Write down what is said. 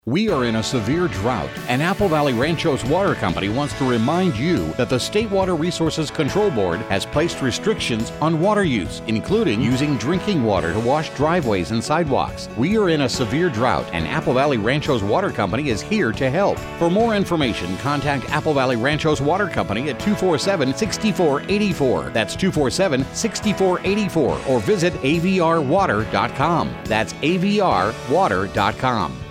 We are in a severe drought, and Apple Valley Ranchos Water Company wants to remind you that the State Water Resources Control Board has placed restrictions on water use, including using drinking water to wash driveways and sidewalks. We are in a severe drought, and Apple Valley Ranchos Water Company is here to help. For more information, contact Apple Valley Ranchos Water Company at 247-6484. That's 247-6484, or visit avrwater.com. That's avrwater.com.